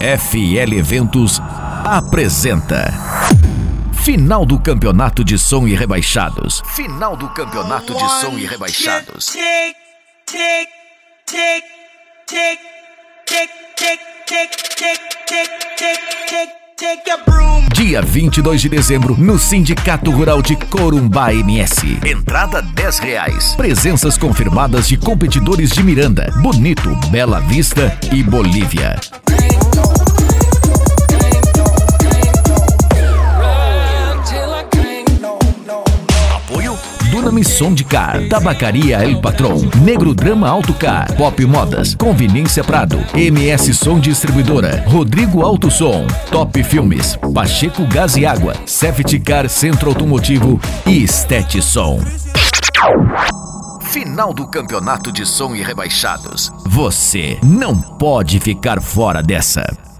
FL Eventos apresenta Final do Campeonato de Som e Rebaixados. Final do Campeonato de Som e Rebaixados. Dia 22 de dezembro, no Sindicato Rural de Corumbá MS. Entrada R$10. Presenças confirmadas de competidores de Miranda, Bonito, Bela Vista e Bolívia. Apoio Dunami Soundcar, Tabacaria El Patrão, Negro Drama Autocar, Pop Modas, Conveniência Prado, MS Som Distribuidora, Rodrigo Auto Som, Top Filmes, Pacheco Gás e Água, Safety Car Centro Automotivo e Estet Som. Final do Campeonato de Som e Rebaixados. Você não pode ficar fora dessa.